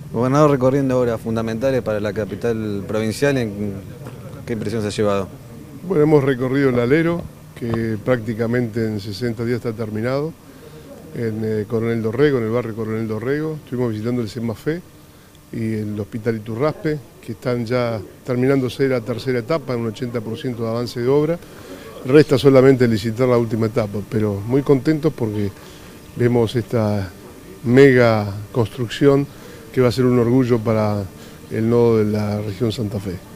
Gobernador, recorriendo obras fundamentales para la capital provincial, ¿qué impresión se ha llevado? Bueno, hemos recorrido el Alero, que prácticamente en 60 días está terminado, en Coronel Dorrego, en el barrio Coronel Dorrego. Estuvimos visitando el Semafé y el Hospital Iturraspe, que están ya terminándose la tercera etapa, en un 80% de avance de obra. Resta solamente licitar la última etapa, pero muy contentos porque vemos esta mega construcción que va a ser un orgullo para el nodo de la región Santa Fe.